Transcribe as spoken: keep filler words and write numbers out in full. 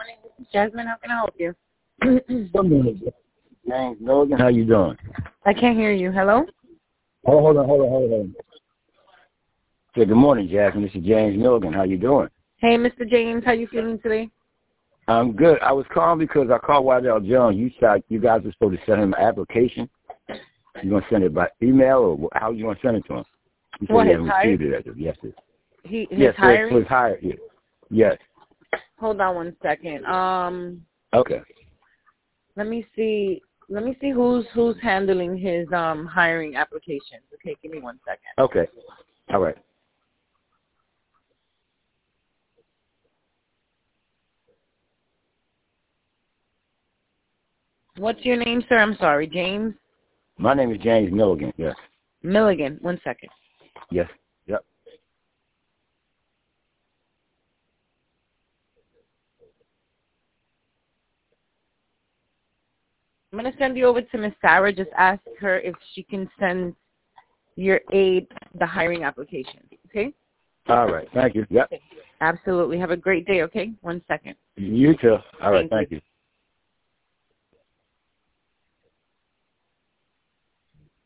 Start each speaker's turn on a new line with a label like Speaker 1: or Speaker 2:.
Speaker 1: morning. This is Jasmine. How can I help you?
Speaker 2: Good morning, James Milligan. How you doing?
Speaker 1: I can't hear you. Hello?
Speaker 2: Oh, hold on, hold on, hold on. Hey, good morning, Jasmine. This is James Milligan. How you doing?
Speaker 1: Hey, Mister James. How you feeling today?
Speaker 2: I'm good. I was calling because I called Waddell Jones. You said you guys were supposed to send him an application. You gonna send it by email or how you gonna send it to him? You said
Speaker 1: What,
Speaker 2: you
Speaker 1: his
Speaker 2: haven't
Speaker 1: hire?
Speaker 2: received it as of yesterday.
Speaker 1: He, his
Speaker 2: Yes, for,
Speaker 1: hiring?
Speaker 2: for his hire. Yes. Yes.
Speaker 1: Hold on one second. Um,
Speaker 2: Okay.
Speaker 1: let me see. Let me see who's who's handling his um hiring applications. Okay, give me one second.
Speaker 2: Okay. All right.
Speaker 1: What's your name, sir? I'm sorry, James
Speaker 2: My name is James Milligan. Yes.
Speaker 1: Milligan. One second.
Speaker 2: Yes. Yep.
Speaker 1: I'm gonna send you over to Miss Sarah. Just ask her if she can send your aide the hiring application. Okay?
Speaker 2: All right. Thank you. Yep.
Speaker 1: Absolutely. Have a great day. Okay? One second.
Speaker 2: You too. All right.
Speaker 1: Thank you.
Speaker 2: Thank you.